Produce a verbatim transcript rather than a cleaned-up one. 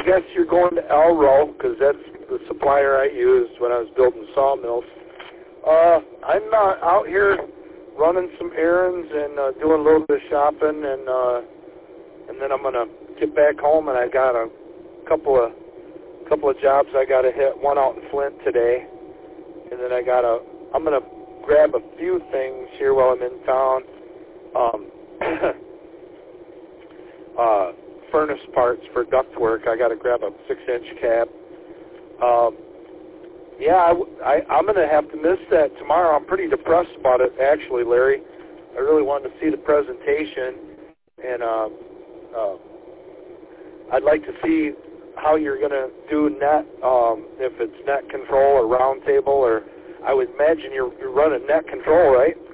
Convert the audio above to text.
guess you're going to Elro, because that's the supplier I used when I was building sawmills. Uh, I'm uh, out here running some errands and uh, doing a little bit of shopping, and uh, and then I'm gonna get back home, and I got a couple of couple of jobs I got to hit. One out in Flint today, and then I got a. I'm gonna grab a few things here while I'm in town. Um, uh, furnace parts for ductwork. I got to grab a six-inch cap. Um, yeah, I, I, I'm going to have to miss that tomorrow. I'm pretty depressed about it, actually, Larry. I really wanted to see the presentation, and uh, uh, I'd like to see how you're going to do net, um, if it's net control or round table, or I would imagine you're, you're running net control, right?